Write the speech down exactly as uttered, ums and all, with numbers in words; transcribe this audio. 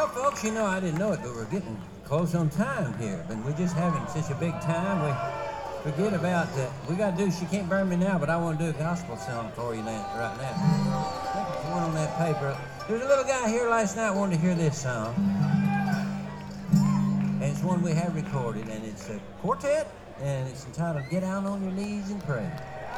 folks, you know, I didn't know it, but we're getting close on time here. But we're just having such a big time. We forget about that. We got to do She Can't Burn Me Now, but I want to do a gospel song for you now, right now. Looking for one on that paper. There's a little guy here last night wanted to hear this song. And it's one we have recorded, and it's a quartet, and it's entitled Get Out on Your Knees and Pray.